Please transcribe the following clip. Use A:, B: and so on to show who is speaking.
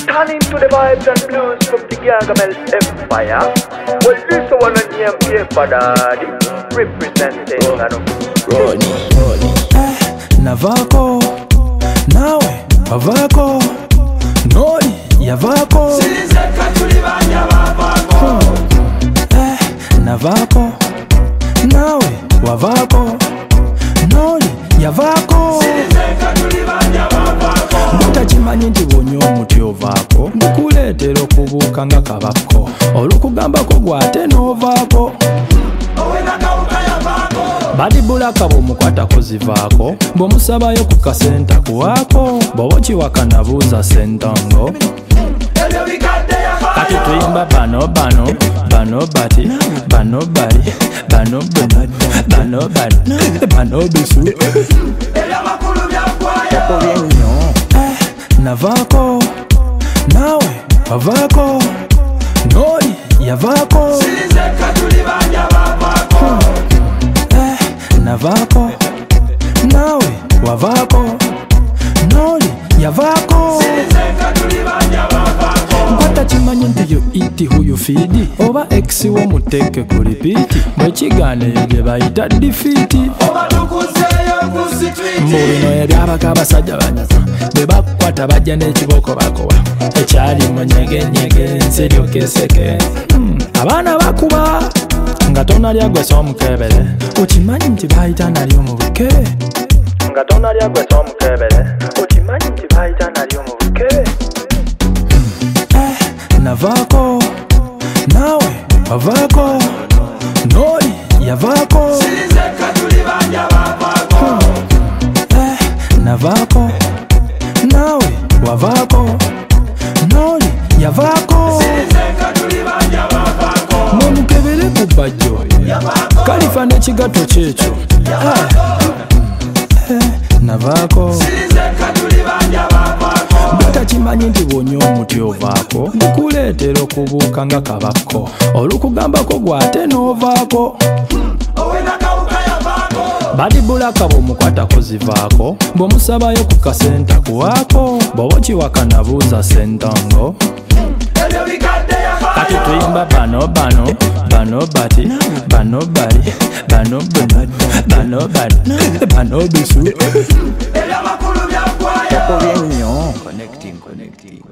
A: Turning to the vibes and blues from the Gargamel Empire. Well, this one on the paper daddy, representing
B: Ronnie. Navako, nawe Avako, Nori Yavako. Navako, nawe Wavako, Nori Yavako. Mutakimanyi nti bw'onywa omuti ovaako ndikuleetera okubuuka nga kabako olw'okugambako gw'ate n'ovaako badibulaka bw'omukwatako zivaako bw'omusabayo ku kasenta kuwaako bw'oba okiwakana buuza sentongo kati tuyimba bano bati bano bali bano bisu Navako, nawe Wavako, Nori Yavako. Navako, nawe Wavako, Nori Yavako. Mutakimanyi nti you eat who you feed. Oba ex wo muteke ku repeat. Mwekigaane bye bayita defeat. Mbulino ebyabaka abasajja banyaza bwe bakukwata bajja n'ekiboko bakoba ekyali mu nyegenyege nsiryoka eseke abaana bakuba nga tonalya gwe soomukebere okimanyi nti bayita nali omubuke nga tonalya gwe soomukebere okimanyi nti bayita nali omubuke Navako, nawe Wavako, Nori Yavako. Navako, nawe Wavako, Nori Yavako. Mwemukebere ku bajjo kalifa n'ekigato kyekyo Navako. Mutakimanyi nti bw'onywa omuti ovaako ndikuleetera okubuuka nga kabako olw'okugambako gw'ate n'ovaako badibulaka bw'omukwatako zivaako bw'omusabayo ku kasenta kuwaako bw'oba okiwakana buuza sentongo kati tuyimba bano bati bano bali bano bisu. Connecting.